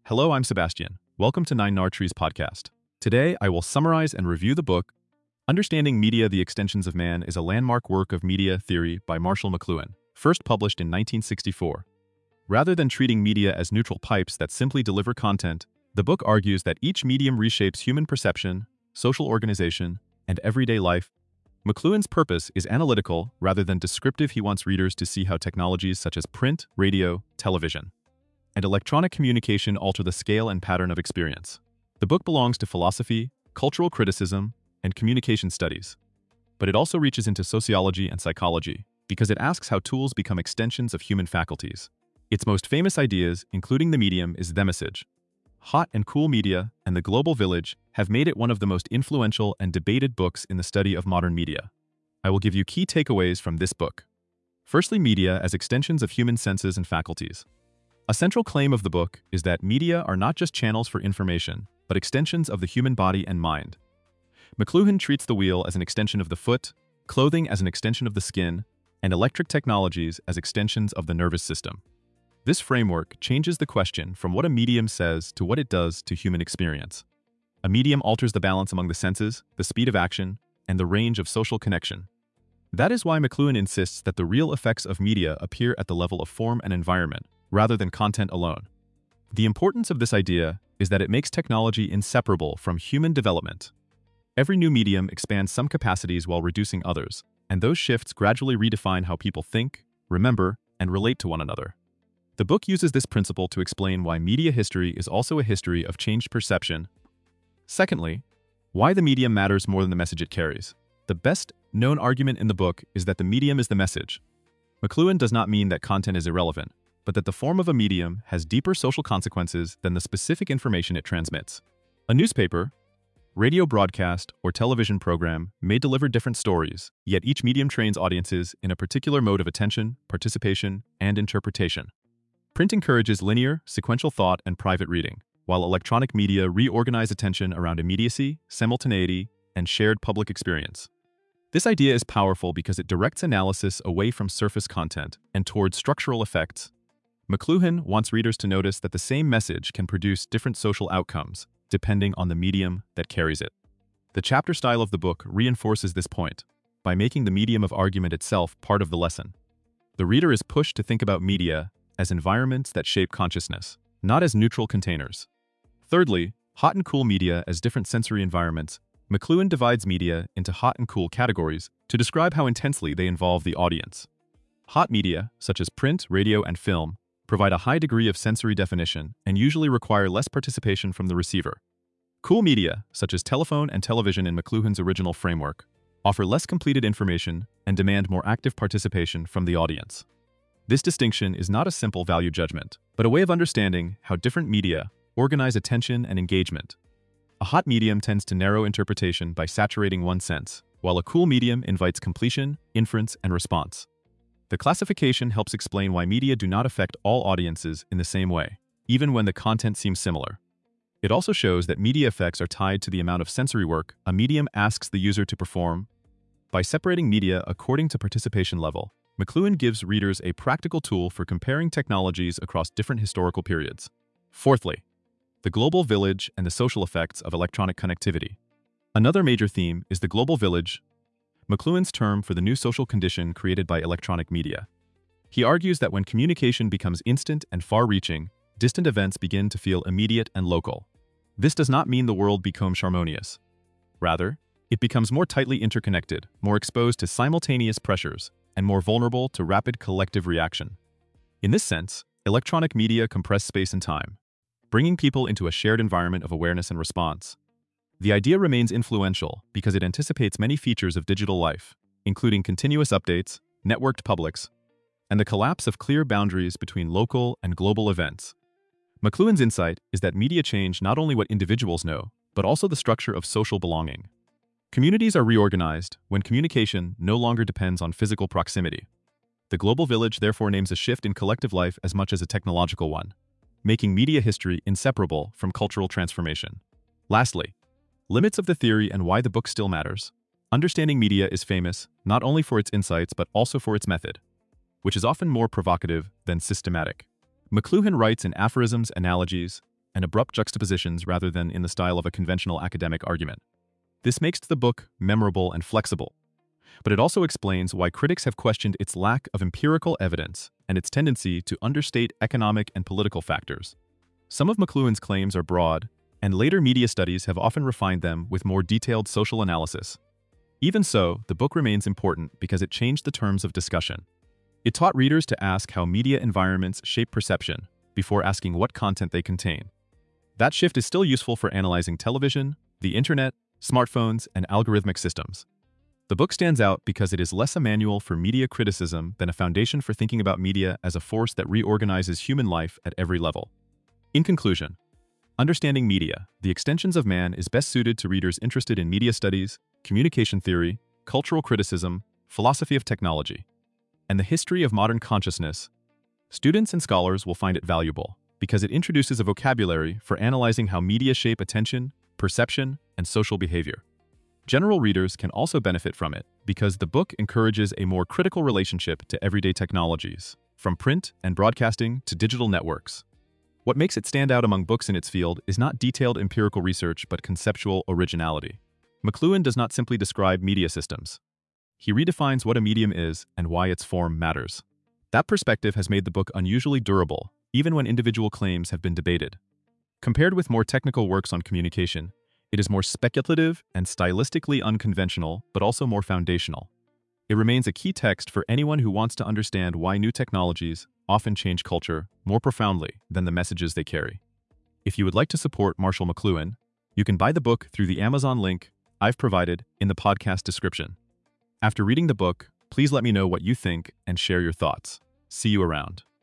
Hello, I'm Sebastian. Welcome to Nine Nar Trees podcast. Today, I will summarize and review the book, Understanding Media, The Extensions of Man is a landmark work of media theory by Marshall McLuhan, first published in 1964. Rather than treating media as neutral pipes that simply deliver content, the book argues that each medium reshapes human perception, social organization, and everyday life. McLuhan's purpose is analytical rather than descriptive. He wants readers to see how technologies such as print, radio, television, and electronic communication alter the scale and pattern of experience. The book belongs to philosophy, cultural criticism, and communication studies. But it also reaches into sociology and psychology, because it asks how tools become extensions of human faculties. Its most famous ideas, including the medium, is the message. Hot and Cool Media and The Global Village have made it one of the most influential and debated books in the study of modern media. I will give you key takeaways from this book. Firstly, media as extensions of human senses and faculties. A central claim of the book is that media are not just channels for information, but extensions of the human body and mind. McLuhan treats the wheel as an extension of the foot, clothing as an extension of the skin, and electric technologies as extensions of the nervous system. This framework changes the question from what a medium says to what it does to human experience. A medium alters the balance among the senses, the speed of action, and the range of social connection. That is why McLuhan insists that the real effects of media appear at the level of form and environment, rather than content alone. The importance of this idea is that it makes technology inseparable from human development. Every new medium expands some capacities while reducing others, and those shifts gradually redefine how people think, remember, and relate to one another. The book uses this principle to explain why media history is also a history of changed perception. Secondly, why the medium matters more than the message it carries. The best-known argument in the book is that the medium is the message. McLuhan does not mean that content is irrelevant, but that the form of a medium has deeper social consequences than the specific information it transmits. A newspaper, radio broadcast, or television program may deliver different stories, yet each medium trains audiences in a particular mode of attention, participation, and interpretation. Print encourages linear, sequential thought and private reading, while electronic media reorganize attention around immediacy, simultaneity, and shared public experience. This idea is powerful because it directs analysis away from surface content and towards structural effects. McLuhan wants readers to notice that the same message can produce different social outcomes, depending on the medium that carries it. The chapter style of the book reinforces this point by making the medium of argument itself part of the lesson. The reader is pushed to think about media as environments that shape consciousness, not as neutral containers. Thirdly, hot and cool media as different sensory environments. McLuhan divides media into hot and cool categories to describe how intensely they involve the audience. Hot media, such as print, radio, and film, provide a high degree of sensory definition and usually require less participation from the receiver. Cool media, such as telephone and television in McLuhan's original framework, offer less completed information and demand more active participation from the audience. This distinction is not a simple value judgment, but a way of understanding how different media organize attention and engagement. A hot medium tends to narrow interpretation by saturating one sense, while a cool medium invites completion, inference, and response. The classification helps explain why media do not affect all audiences in the same way, even when the content seems similar. It also shows that media effects are tied to the amount of sensory work a medium asks the user to perform. By separating media according to participation level, McLuhan gives readers a practical tool for comparing technologies across different historical periods. Fourthly, the global village and the social effects of electronic connectivity. Another major theme is the global village, McLuhan's term for the new social condition created by electronic media. He argues that when communication becomes instant and far-reaching, distant events begin to feel immediate and local. This does not mean the world becomes harmonious. Rather, it becomes more tightly interconnected, more exposed to simultaneous pressures, and more vulnerable to rapid collective reaction. In this sense, electronic media compress space and time, bringing people into a shared environment of awareness and response. The idea remains influential because it anticipates many features of digital life, including continuous updates, networked publics, and the collapse of clear boundaries between local and global events. McLuhan's insight is that media change not only what individuals know, but also the structure of social belonging. Communities are reorganized when communication no longer depends on physical proximity. The global village therefore names a shift in collective life as much as a technological one, making media history inseparable from cultural transformation. Lastly, limits of the theory and why the book still matters. Understanding Media is famous not only for its insights but also for its method, which is often more provocative than systematic. McLuhan writes in aphorisms, analogies, and abrupt juxtapositions rather than in the style of a conventional academic argument. This makes the book memorable and flexible, but it also explains why critics have questioned its lack of empirical evidence and its tendency to understate economic and political factors. Some of McLuhan's claims are broad, and later media studies have often refined them with more detailed social analysis. Even so, the book remains important because it changed the terms of discussion. It taught readers to ask how media environments shape perception before asking what content they contain. That shift is still useful for analyzing television, the internet, smartphones, and algorithmic systems. The book stands out because it is less a manual for media criticism than a foundation for thinking about media as a force that reorganizes human life at every level. In conclusion, Understanding Media, The Extensions of Man is best suited to readers interested in media studies, communication theory, cultural criticism, philosophy of technology, and the history of modern consciousness. Students and scholars will find it valuable because it introduces a vocabulary for analyzing how media shape attention, perception, and social behavior. General readers can also benefit from it because the book encourages a more critical relationship to everyday technologies, from print and broadcasting to digital networks. What makes it stand out among books in its field is not detailed empirical research but conceptual originality. McLuhan does not simply describe media systems. He redefines what a medium is and why its form matters. That perspective has made the book unusually durable, even when individual claims have been debated. Compared with more technical works on communication, it is more speculative and stylistically unconventional, but also more foundational. It remains a key text for anyone who wants to understand why new technologies often change culture more profoundly than the messages they carry. If you would like to support Marshall McLuhan, you can buy the book through the Amazon link I've provided in the podcast description. After reading the book, please let me know what you think and share your thoughts. See you around.